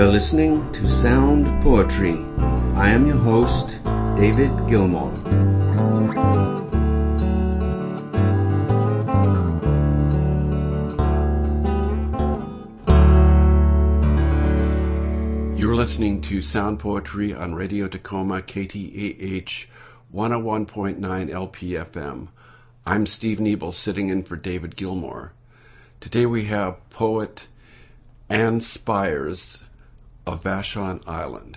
You're listening to Sound Poetry. I am your host, David Gilmour. You're listening to Sound Poetry on Radio Tacoma, KTAH 101.9 LPFM. I'm Steve Niebel, sitting in for David Gilmour. Today we have poet Anne Spires of Vashon Island.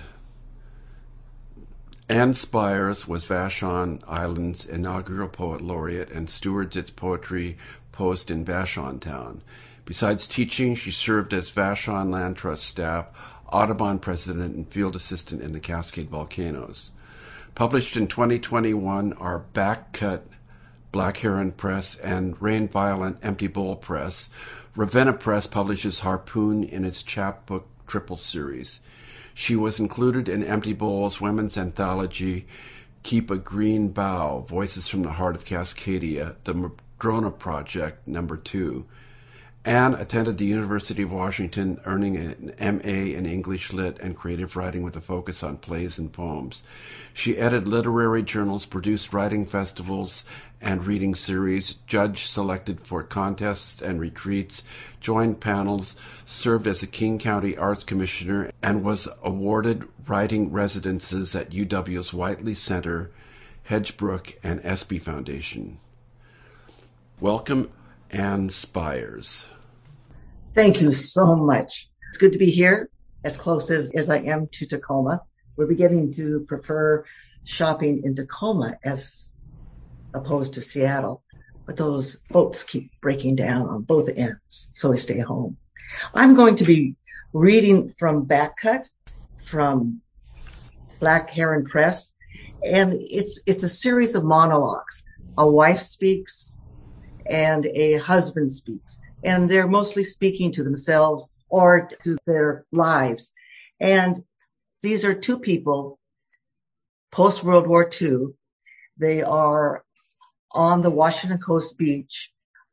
Anne Spires was Vashon Island's inaugural poet laureate and stewards its poetry post in Vashon Town. Besides teaching, she served as Vashon Land Trust staff, Audubon president, and field assistant in the Cascade Volcanoes. Published in 2021 are Backcut, Black Heron Press, and Rain Violent, Empty Bowl Press. Ravenna Press publishes Harpoon in its chapbook triple series. She was included in Empty Bowl's women's anthology, Keep a Green Bough, Voices from the Heart of Cascadia, the Madrona Project, number 2. Anne attended the University of Washington, earning an M.A. in English Lit and Creative Writing with a focus on plays and poems. She edited literary journals, produced writing festivals and reading series, judge selected for contests and retreats, joined panels, served as a King County Arts Commissioner, and was awarded writing residences at UW's Whiteley Center, Hedgebrook, and Espy Foundation. Welcome, Anne Spires. Thank you so much. It's good to be here, as close as I am to Tacoma. We're beginning to prefer shopping in Tacoma as opposed to Seattle, but those boats keep breaking down on both ends, so we stay home. I'm going to be reading from Backcut, from Black Heron Press, and it's a series of monologues. A wife speaks and a husband speaks, and they're mostly speaking to themselves or to their lives. And these are two people post-World War II. They are on the Washington Coast beach.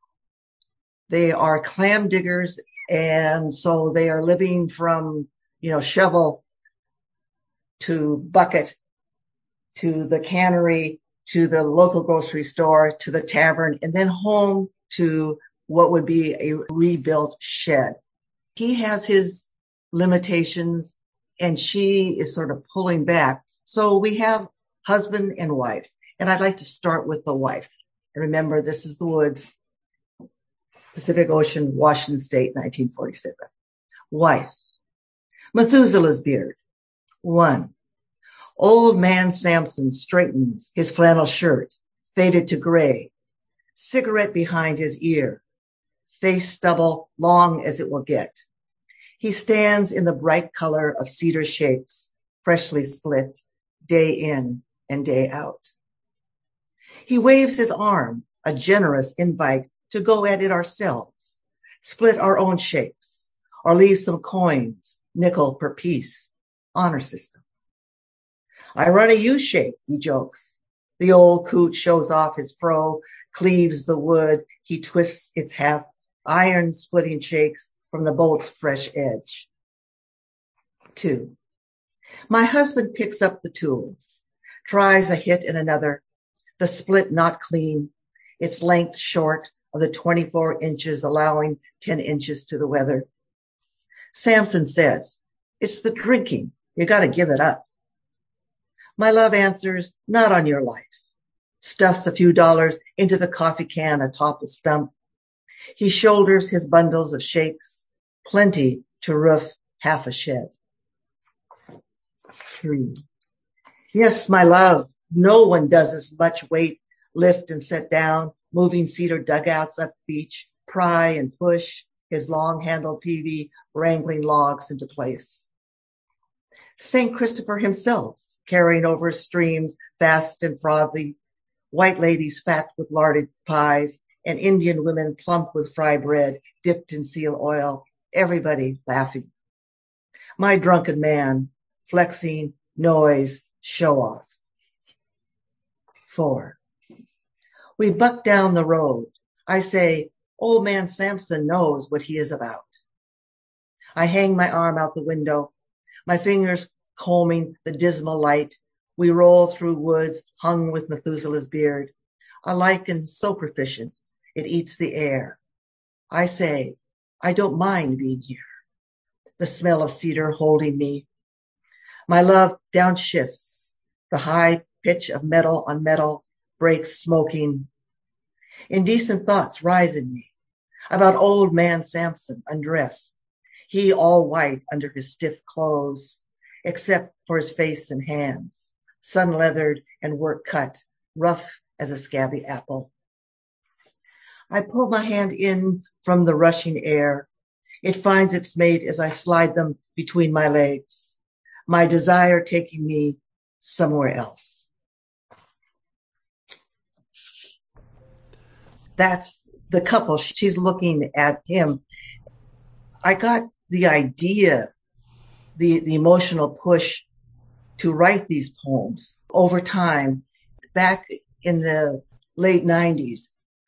They are clam diggers, and so they are living from, shovel to bucket to the cannery to the local grocery store to the tavern, and then home to what would be a rebuilt shed. He has his limitations, and she is sort of pulling back. So we have husband and wife, and I'd like to start with the wife. And remember, this is the woods, Pacific Ocean, Washington State, 1947. Wife. Methuselah's beard. 1. Old man Samson straightens his flannel shirt, faded to gray, cigarette behind his ear, face stubble long as it will get. He stands in the bright color of cedar shakes, freshly split, day in and day out. He waves his arm, a generous invite to go at it ourselves, split our own shakes, or leave some coins, nickel per piece, honor system. I run a U-shape, he jokes. The old coot shows off his fro, cleaves the wood, he twists its half, iron splitting shakes from the bolt's fresh edge. 2. My husband picks up the tools, tries a hit and another, the split not clean, its length short of the 24 inches, allowing 10 inches to the weather. Samson says, it's the drinking, you gotta give it up. My love answers, not on your life. Stuffs a few dollars into the coffee can atop a stump. He shoulders his bundles of shakes, plenty to roof half a shed. 3. Yes, my love, no one does as much weight, lift and set down, moving cedar dugouts up the beach, pry and push, his long-handled peavey wrangling logs into place. St. Christopher himself, carrying over streams vast and frothy, white ladies fat with larded pies, and Indian women plump with fry bread dipped in seal oil, everybody laughing. My drunken man, flexing, noise, show off. 4. We buck down the road. I say, old man Samson knows what he is about. I hang my arm out the window, my fingers combing the dismal light. We roll through woods hung with Methuselah's beard. A lichen so proficient, it eats the air. I say, I don't mind being here. The smell of cedar holding me. My love downshifts. The high pitch of metal on metal breaks smoking. Indecent thoughts rise in me about old man Samson undressed. He all white under his stiff clothes, except for his face and hands, sun-leathered and work-cut, rough as a scabby apple. I pull my hand in from the rushing air. It finds its mate as I slide them between my legs, my desire taking me somewhere else. That's the couple. She's looking at him. I got the idea, the emotional push to write these poems over time. Back in the late 90s,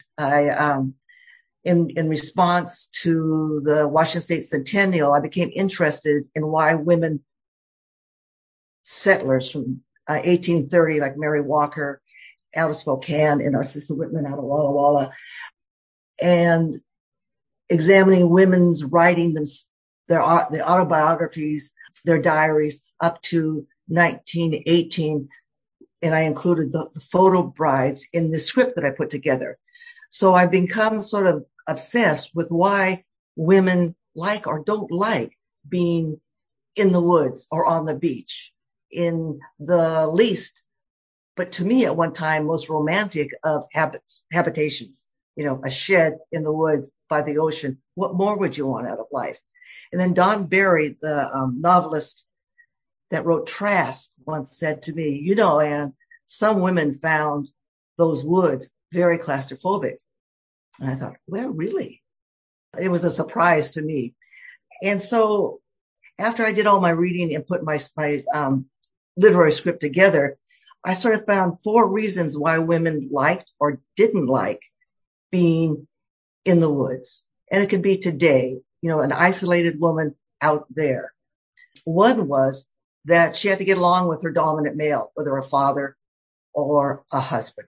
in response to the Washington State Centennial, I became interested in why women settlers from 1830, like Mary Walker out of Spokane and Narcissa Whitman out of Walla Walla, and examining women's writing their autobiographies, their diaries up to 1918. And I included the photo brides in the script that I put together. So I've become sort of obsessed with why women like or don't like being in the woods or on the beach, in the least, but to me at one time, most romantic of habitations, a shed in the woods by the ocean. What more would you want out of life? And then Don Barry, the novelist that wrote Trask, once said to me, Anne, some women found those woods very claustrophobic. And I thought, well, really? It was a surprise to me. And so after I did all my reading and put my literary script together, I sort of found 4 reasons why women liked or didn't like being in the woods. And it could be today, an isolated woman out there. One was that she had to get along with her dominant male, whether a father or a husband.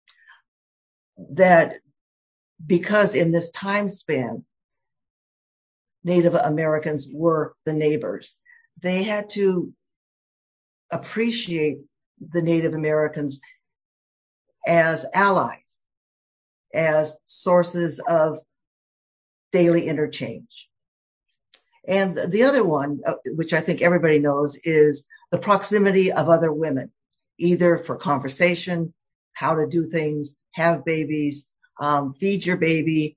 That because in this time span, Native Americans were the neighbors, they had to appreciate the Native Americans as allies, as sources of daily interchange. And the other one, which I think everybody knows, is the proximity of other women, either for conversation, how to do things, have babies, feed your baby,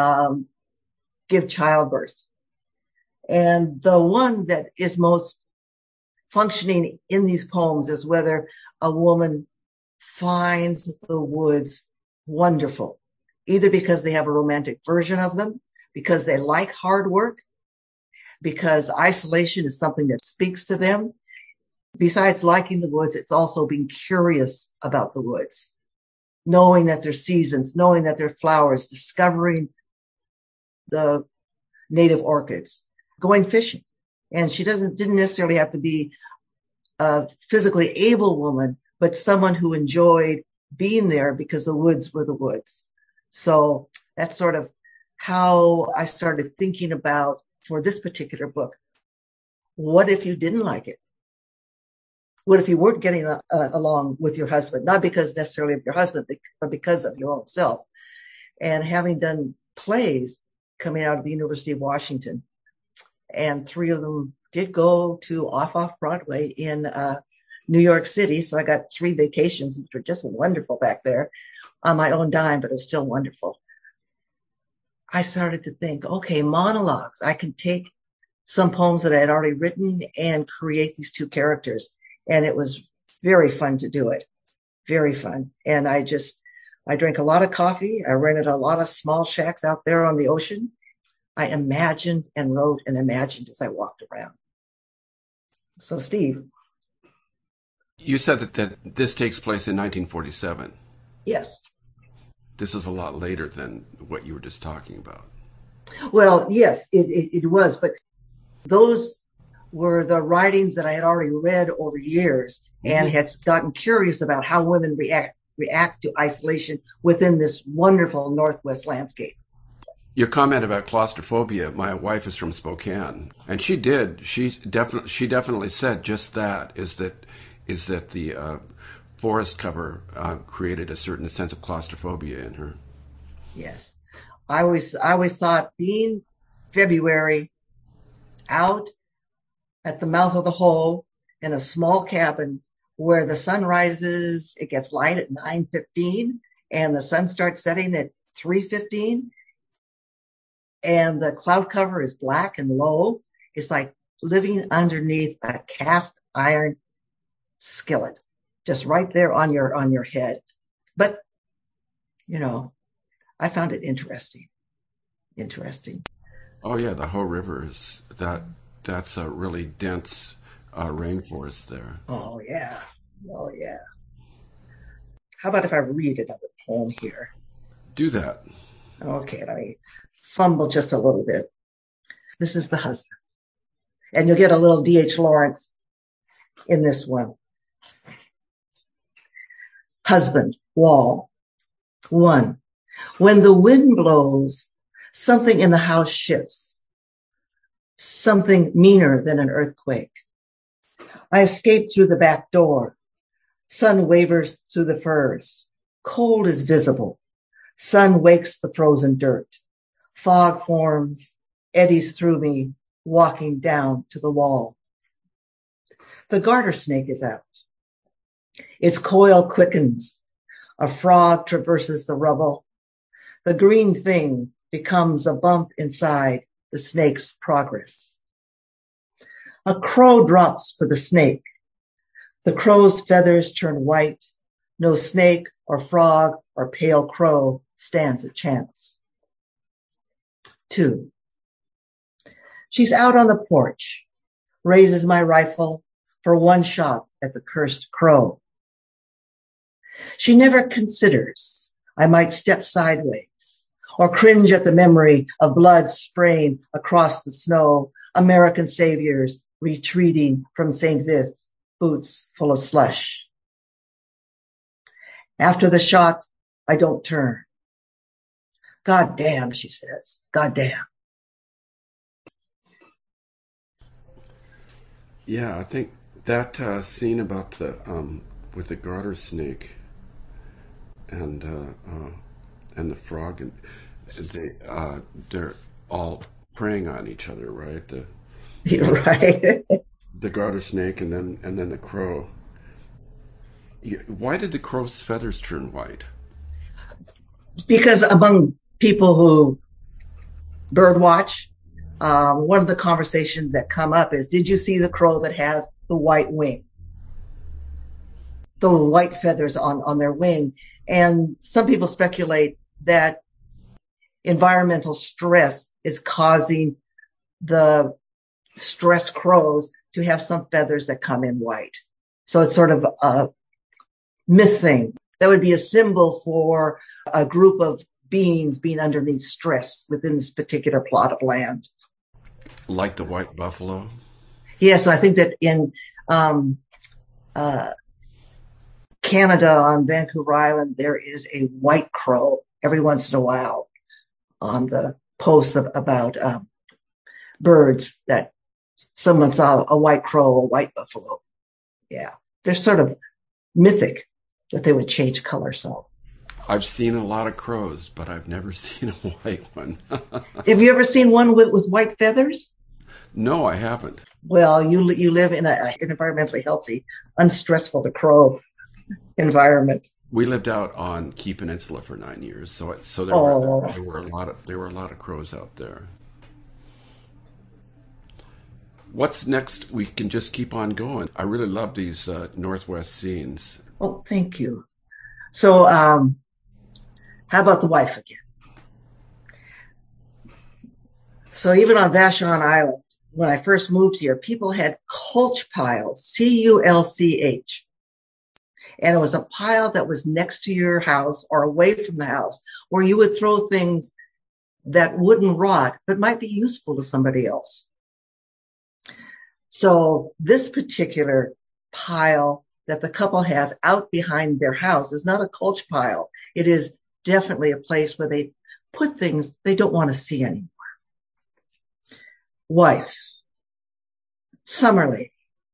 give childbirth. And the one that is most functioning in these poems is whether a woman finds the woods wonderful, either because they have a romantic version of them, because they like hard work, because isolation is something that speaks to them. Besides liking the woods, it's also being curious about the woods, knowing that there's seasons, knowing that there are flowers, discovering the native orchids, going fishing. And she didn't necessarily have to be a physically able woman, but someone who enjoyed being there because the woods were the woods. So that's sort of how I started thinking about, for this particular book, what if you didn't like it? What if you weren't getting along with your husband, not because necessarily of your husband, but because of your own self? And having done plays coming out of the University of Washington, and 3 of them did go to off Broadway in New York City. So I got 3 vacations, which were just wonderful back there on my own dime, but it was still wonderful. I started to think, okay, monologues. I can take some poems that I had already written and create these 2 characters. And it was very fun to do it. Very fun. And I drank a lot of coffee. I rented a lot of small shacks out there on the ocean. I imagined and wrote and imagined as I walked around. So, Steve. You said that this takes place in 1947. Yes. This is a lot later than what you were just talking about. Well, yes, it was. But those were the writings that I had already read over years and had gotten curious about how women react to isolation within this wonderful Northwest landscape. Your comment about claustrophobia, my wife is from Spokane, and she definitely said just that, is that the forest cover created a certain sense of claustrophobia in her. Yes. I always thought being February out at the mouth of the hole in a small cabin where the sun rises, it gets light at 9:15 and the sun starts setting at 3:15 and the cloud cover is black and low. It's like living underneath a cast iron skillet, just right there on your head. But, I found it interesting. Oh yeah, the Hoh River that's a really dense rainforest there. Oh yeah. How about if I read another poem here? Do that. Okay, let me fumble just a little bit. This is The Husband. And you'll get a little D.H. Lawrence in this one. Husband, wall. 1. When the wind blows, something in the house shifts. Something meaner than an earthquake. I escape through the back door. Sun wavers through the firs. Cold is visible. Sun wakes the frozen dirt. Fog forms, eddies through me, walking down to the wall. The garter snake is out. Its coil quickens. A frog traverses the rubble. The green thing becomes a bump inside the snake's progress. A crow drops for the snake. The crow's feathers turn white. No snake or frog or pale crow stands a chance. 2. She's out on the porch, raises my rifle for one shot at the cursed crow. She never considers I might step sideways or cringe at the memory of blood spraying across the snow, American saviors retreating from St. Vith, boots full of slush. After the shot, I don't turn. God damn, she says. God damn. Yeah, I think that scene about the with the garter snake and the frog, and they're all preying on each other, right? You're right. The garter snake and then the crow. Why did the crow's feathers turn white? Because among people who bird watch, one of the conversations that come up is, did you see the crow that has the white wing? The white feathers on their wing. And some people speculate that environmental stress is causing the stress crows to have some feathers that come in white. So it's sort of a myth thing. That would be a symbol for a group of beings being underneath stress within this particular plot of land. Like the white buffalo? Yeah, so I think that in Canada on Vancouver Island, there is a white crow every once in a while on the posts about birds that someone saw a white crow, a white buffalo. Yeah, they're sort of mythic that they would change color. So I've seen a lot of crows, but I've never seen a white one. Have you ever seen one with white feathers? No, I haven't. Well, you live in an environmentally healthy, unstressful to crow environment. We lived out on Key Peninsula for 9 years, so there were a lot of crows out there. What's next? We can just keep on going. I really love these Northwest scenes. Oh, thank you. So, how about the wife again? So even on Vashon Island, when I first moved here, people had culch piles, C-U-L-C-H. And it was a pile that was next to your house or away from the house where you would throw things that wouldn't rot, but might be useful to somebody else. So this particular pile that the couple has out behind their house is not a culch pile. It is definitely a place where they put things they don't want to see anymore. Wife, summer lady.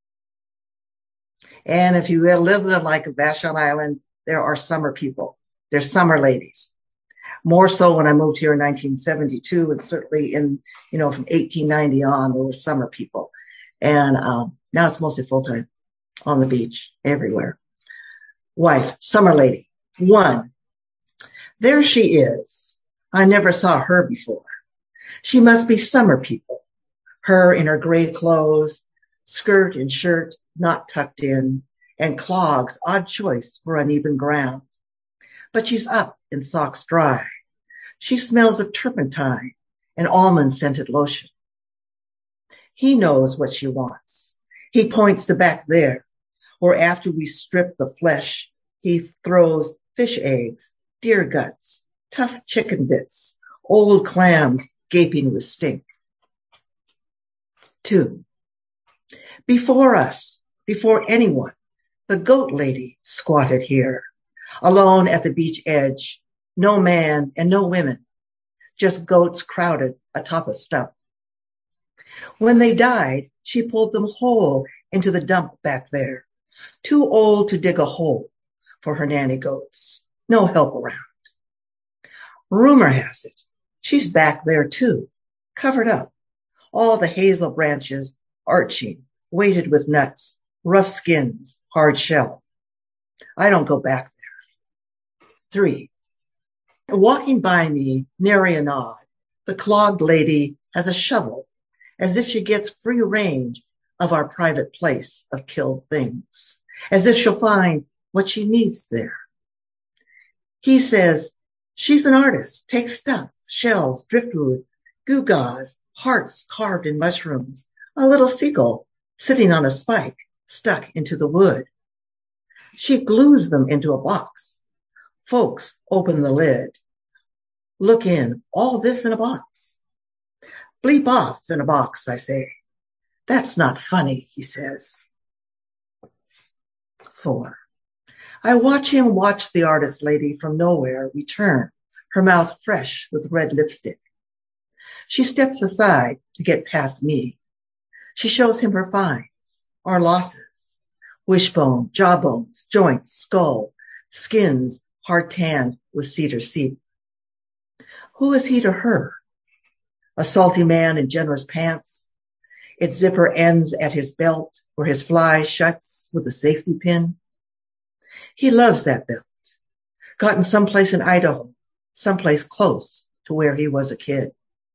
And if you live in like Vashon Island, there are summer people. There's summer ladies. More so when I moved here in 1972, and certainly in, from 1890 on, there were summer people. And now it's mostly full-time on the beach, everywhere. Wife, summer lady. One, there she is. I never saw her before. She must be summer people. Her in her gray clothes, skirt and shirt not tucked in, and clogs, odd choice for uneven ground. But she's up in socks dry. She smells of turpentine and almond-scented lotion. He knows what she wants. He points to back there, where after we strip the flesh, he throws fish eggs, deer guts, tough chicken bits, old clams gaping with stink. 2. Before us, before anyone, the goat lady squatted here, alone at the beach edge, no man and no women, just goats crowded atop a stump. When they died, she pulled them whole into the dump back there, too old to dig a hole for her nanny goats, no help around. Rumor has it, she's back there too, covered up, all the hazel branches arching, weighted with nuts, rough skins, hard shell. I don't go back there. 3. Walking by me, nary a nod, the clogged lady has a shovel, as if she gets free range of our private place of killed things, as if she'll find what she needs there. He says, she's an artist, takes stuff, shells, driftwood, gewgaws, hearts carved in mushrooms, a little seagull sitting on a spike stuck into the wood. She glues them into a box. Folks open the lid. Look in, all this in a box. Bleep off in a box, I say. That's not funny, he says. 4. I watch him watch the artist lady from nowhere return, her mouth fresh with red lipstick. She steps aside to get past me. She shows him her finds, our losses, wishbone, jawbones, joints, skull, skins, hard tanned with cedar seep. Who is he to her? A salty man in generous pants. Its zipper ends at his belt where his fly shuts with a safety pin. He loves that belt, gotten someplace in Idaho, someplace close to where he was a kid.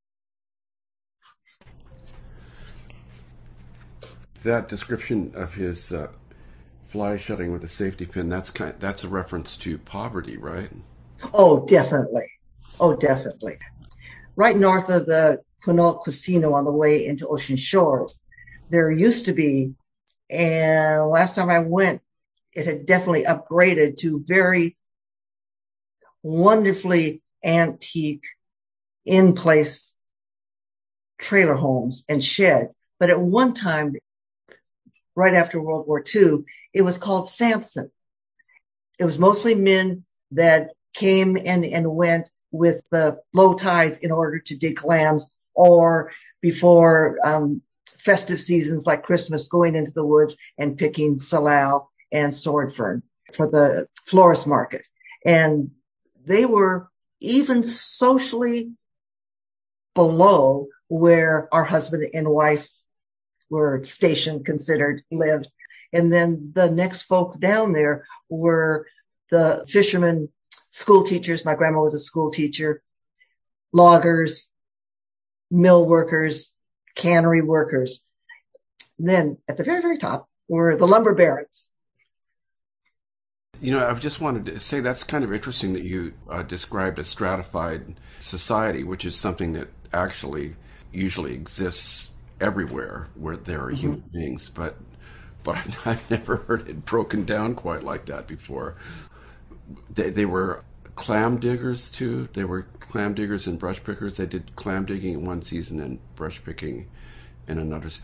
That description of his fly shutting with a safety pin, that's a reference to poverty, right? Oh, definitely. Oh, definitely. Right north of the Quinault Casino on the way into Ocean Shores, there used to be, and last time I went, it had definitely upgraded to very wonderfully antique in-place trailer homes and sheds. But at one time, right after World War II, it was called Sampson. It was mostly men that came and went with the low tides in order to dig clams, or before festive seasons like Christmas, going into the woods and picking salal and sword fern for the florist market. And they were even socially below where our husband and wife were stationed, considered, lived. And then the next folk down there were the fishermen, school teachers. My grandma was a school teacher, loggers, mill workers, cannery workers. And then at the very, very top were the lumber barons. You know, I just wanted to say that's kind of interesting that you described a stratified society, which is something that actually usually exists everywhere where there are human beings, but I've never heard it broken down quite like that before. They were clam diggers too. They were clam diggers and brush pickers. They did clam digging in one season and brush picking in another.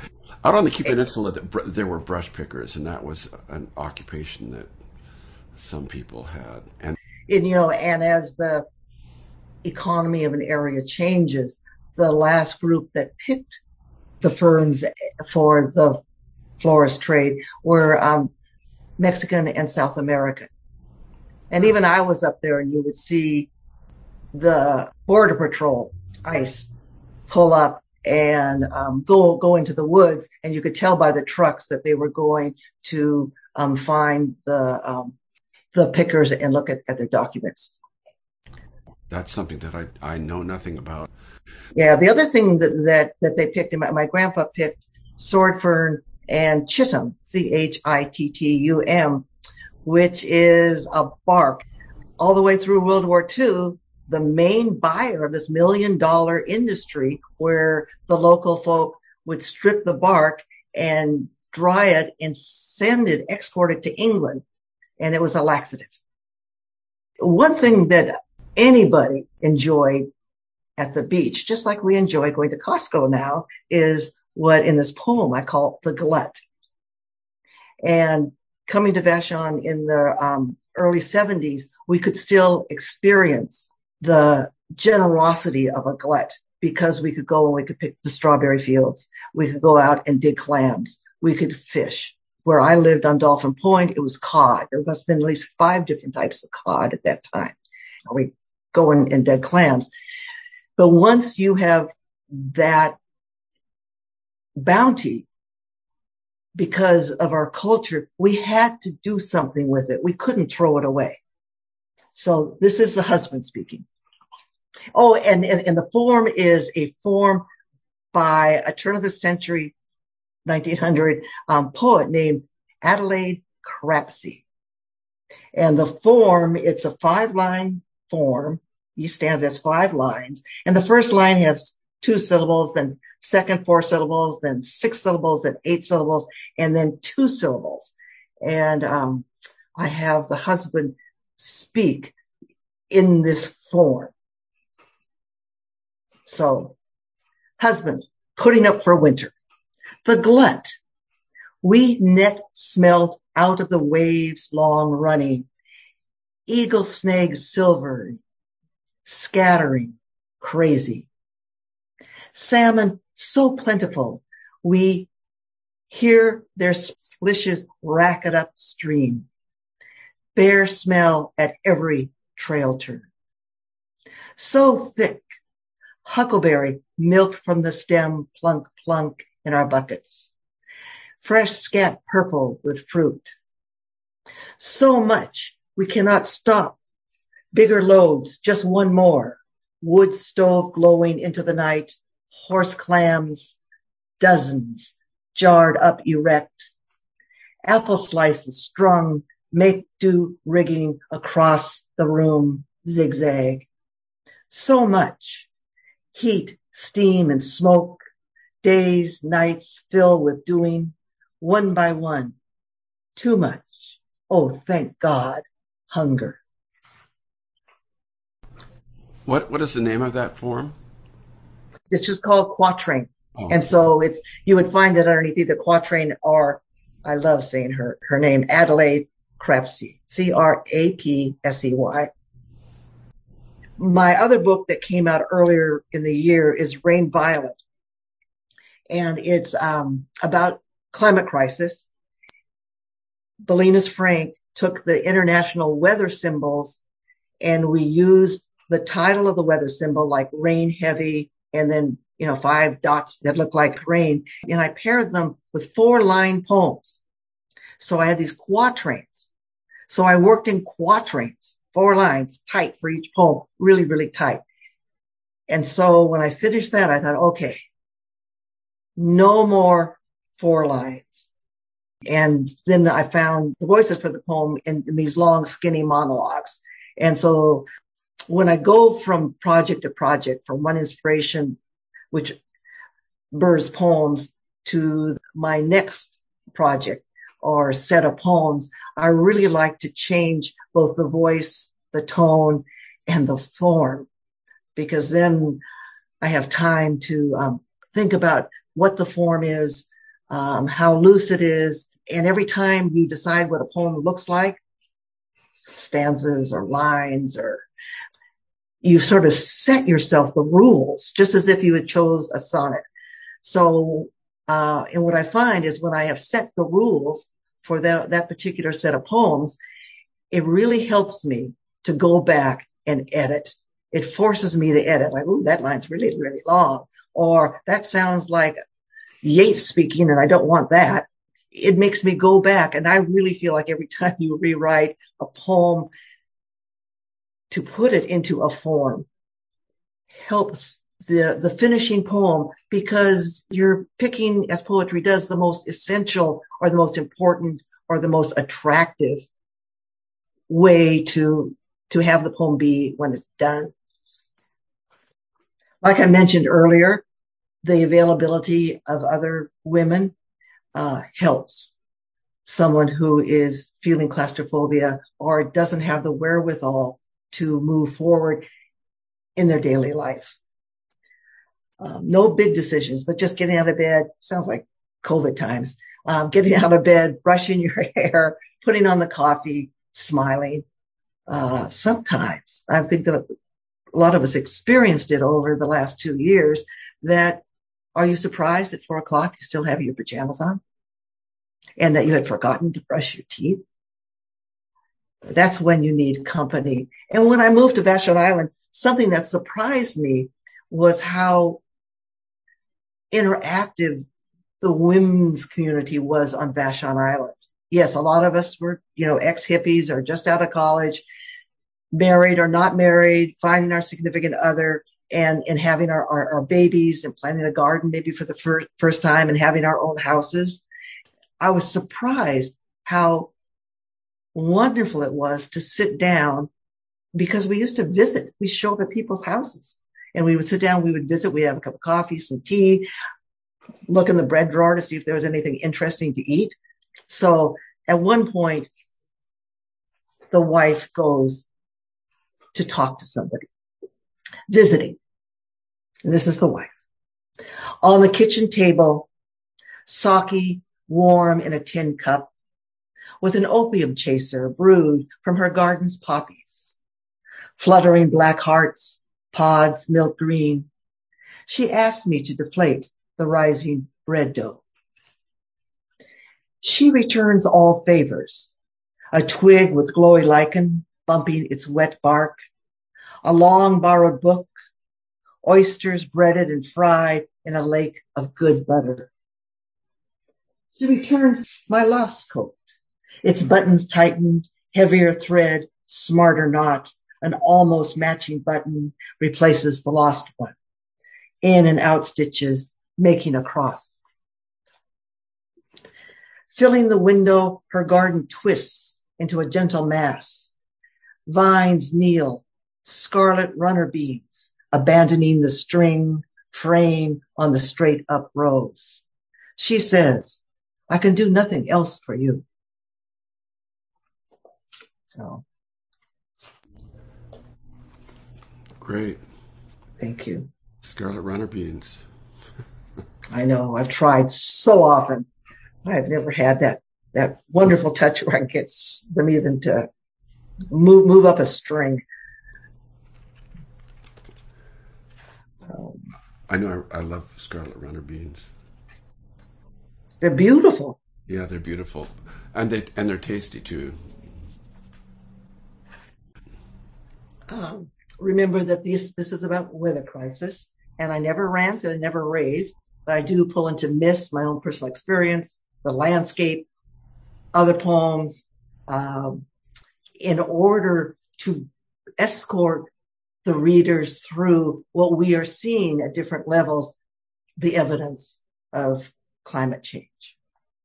Out on the Key Peninsula, there were brush pickers, and that was an occupation that some people had. And and as the economy of an area changes, the last group that picked the ferns for the florist trade were Mexican and South American. And even I was up there, and you would see the Border Patrol ICE pull up and go into the woods, and you could tell by the trucks that they were going to find the pickers and look at their documents. That's something that I know nothing about. Yeah, the other thing that they picked, my grandpa picked sword fern and chittum, Chittum, which is a bark. All the way through World War II, the main buyer of this $1 million industry, where the local folk would strip the bark and dry it and export it to England. And it was a laxative. One thing that anybody enjoyed at the beach, just like we enjoy going to Costco now, is what in this poem I call the glut. And coming to Vashon in the early 70s, we could still experience the generosity of a glut because we could go and we could pick the strawberry fields. We could go out and dig clams. We could fish. Where I lived on Dolphin Point, it was cod. There must have been at least 5 different types of cod at that time. We go and dig clams. But once you have that bounty, because of our culture, we had to do something with it. We couldn't throw it away. So this is the husband speaking. Oh, and the form is a form by a turn of the century, 1900 poet named Adelaide Crapsey. And the form, it's a 5-line form. Each stanza has 5 lines. And the first line has 2 syllables, then second 4 syllables, then 6 syllables, then 8 syllables, and then 2 syllables. And I have the husband speak in this form. So, husband, putting up for winter. The glut, we net smelt out of the waves long running. Eagle snags silver, scattering, crazy. Salmon so plentiful, we hear their splishes racket upstream. Bear smell at every trail turn. So thick, huckleberry milked from the stem, plunk, plunk in our buckets. Fresh scat purple with fruit. So much we cannot stop. Bigger loads, just one more. Wood stove glowing into the night. Horse clams, dozens, jarred up erect. Apple slices strung, make do rigging across the room, zigzag. So much. Heat, steam, and smoke. Days, nights fill with doing, one by one. Too much. Oh, thank God. Hunger. What is the name of that form? It's just called quatrain. Oh. And so you would find it underneath either quatrain or, I love saying her name, Adelaide Crapsey, Crapsey. My other book that came out earlier in the year is Rain Violet. And it's about climate crisis. Belinas Frank took the international weather symbols, and we used the title of the weather symbol, like rain heavy, and then 5 dots that look like rain, and I paired them with 4-line poems. So I had these quatrains. So I worked in quatrains, 4 lines, tight for each poem, really, really tight. And so when I finished that, I thought, okay, no more 4 lines. And then I found the voices for the poem in these long, skinny monologues. And so when I go from project to project, from one inspiration, which births poems, to my next project or set of poems, I really like to change both the voice, the tone, and the form, because then I have time to think about what the form is, how loose it is. And every time you decide what a poem looks like, stanzas or lines, or you sort of set yourself the rules, just as if you had chose a sonnet. So, and what I find is when I have set the rules for that particular set of poems, it really helps me to go back and edit. It forces me to edit, like, ooh, that line's really, really long, or that sounds like Yeats speaking, and I don't want that. It makes me go back, and I really feel like every time you rewrite a poem, to put it into a form helps the finishing poem, because you're picking, as poetry does, the most essential or the most important or the most attractive way to have the poem be when it's done. Like I mentioned earlier, the availability of other women helps someone who is feeling claustrophobia or doesn't have the wherewithal to move forward in their daily life. No big decisions, but just getting out of bed. Sounds like COVID times. Getting out of bed, brushing your hair, putting on the coffee, smiling. Sometimes I think that a lot of us experienced it over the last 2 years. That, are you surprised at 4:00 you still have your pajamas on and that you had forgotten to brush your teeth? That's when you need company. And when I moved to Vashon Island, something that surprised me was how interactive the women's community was on Vashon Island. Yes, a lot of us were, ex-hippies or just out of college, married or not married, finding our significant other and having our babies and planting a garden maybe for the first time and having our own houses. I was surprised how wonderful it was to sit down, because we used to visit. We show up at people's houses and we would sit down, we would visit, we'd have a cup of coffee, some tea, look in the bread drawer to see if there was anything interesting to eat. So at one point, the wife goes to talk to somebody, visiting. And this is the wife. On the kitchen table, sake warm in a tin cup, with an opium chaser brewed from her garden's poppies, fluttering black hearts, pods milk green. She asked me to deflate the rising bread dough. She returns all favors, a twig with glowy lichen bumping its wet bark, a long borrowed book, oysters breaded and fried in a lake of good butter. She returns my lost coat, its buttons tightened, heavier thread, smarter knot, an almost matching button replaces the lost one. In and out stitches, making a cross. Filling the window, her garden twists into a gentle mass. Vines kneel, scarlet runner beads, abandoning the string frame on the straight up rows. She says, I can do nothing else for you. So. Great. Thank you. Scarlet runner beans. I know, I've tried so often. I've never had that wonderful touch where I can get them even to move up a string. I know, I love scarlet runner beans. They're beautiful. Yeah, they're beautiful. And they're tasty too. Remember that this is about weather crisis, and I never rant and I never rave, but I do pull into myths, my own personal experience, the landscape, other poems, in order to escort the readers through what we are seeing at different levels, the evidence of climate change.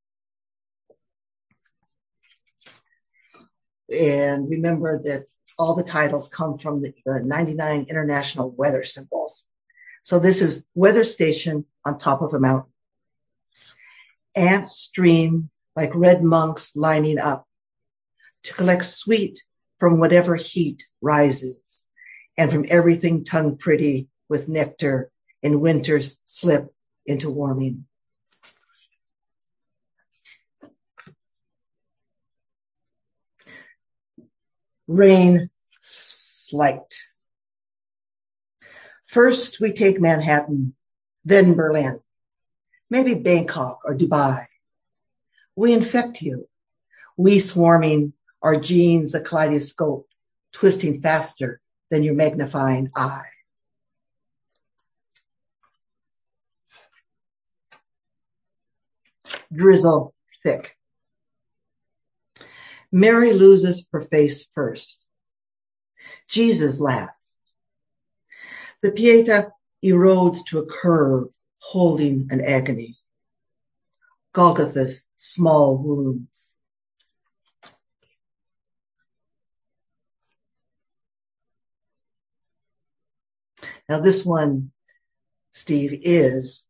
And remember that all the titles come from the 99 international weather symbols. So this is weather station on top of a mountain. Ants stream like red monks lining up to collect sweet from whatever heat rises, and from everything tongue pretty with nectar in winter's slip into warming. Rain slight. First we take Manhattan, then Berlin, maybe Bangkok or Dubai. We infect you. We swarming, our genes a kaleidoscope, twisting faster than your magnifying eye. Drizzle thick. Mary loses her face first. Jesus last. The Pietà erodes to a curve, holding an agony. Golgotha's small wounds. Now this one, Steve, is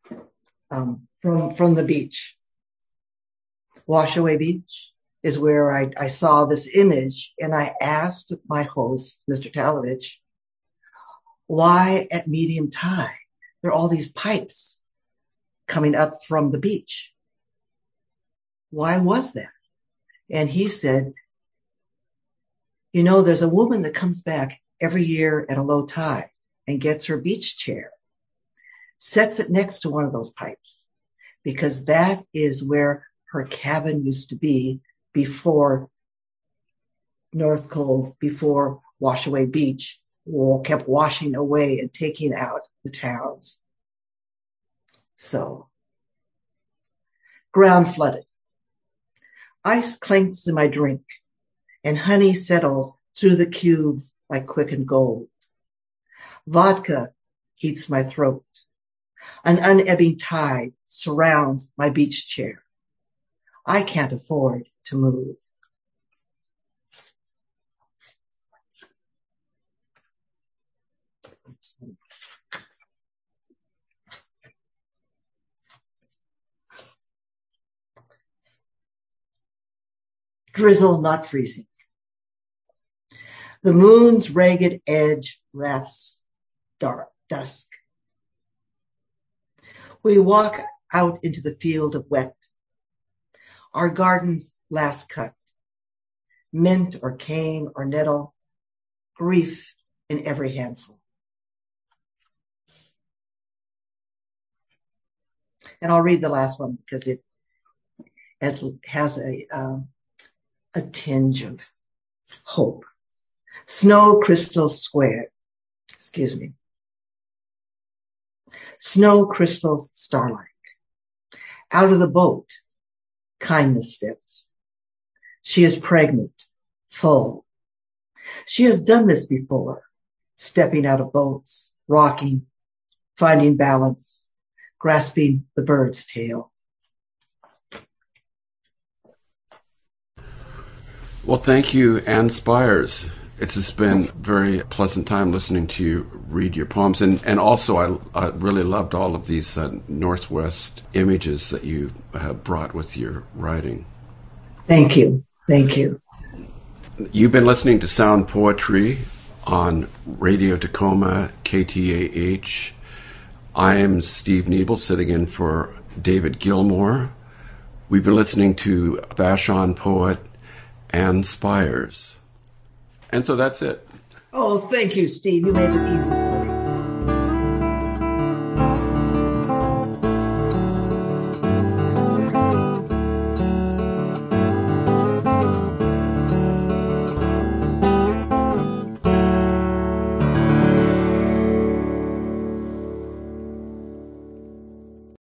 from the beach. Washaway Beach is where I saw this image, and I asked my host, Mr. Talovich, why at medium tide there are all these pipes coming up from the beach? Why was that? And he said, you know, there's a woman that comes back every year at a low tide and gets her beach chair, sets it next to one of those pipes, because that is where her cabin used to be before North Cove, before Washaway Beach kept washing away and taking out the towns. So, ground flooded. Ice clinks in my drink, and honey settles through the cubes like quickened gold. Vodka heats my throat. An unebbing tide surrounds my beach chair. I can't afford to move. Drizzle not freezing. The moon's ragged edge wraps dusk. We walk out into the field of wet. Our garden's last cut. Mint or cane or nettle. Grief in every handful. And I'll read the last one because it has a tinge of hope. Snow crystal square. Excuse me. Snow crystals starlike. Out of the boat, kindness steps. She is pregnant, full. She has done this before, stepping out of boats, rocking, finding balance, grasping the bird's tail. Well, thank you, Ann Spires. It's just been a very pleasant time listening to you read your poems. And also, I really loved all of these Northwest images that you have brought with your writing. Thank you. Thank you. You've been listening to Sound Poetry on Radio Tacoma, KTAH. I am Steve Niebel, sitting in for David Gilmour. We've been listening to Vashon poet Ann Spires. And so that's it. Oh, thank you, Steve. You made it easy.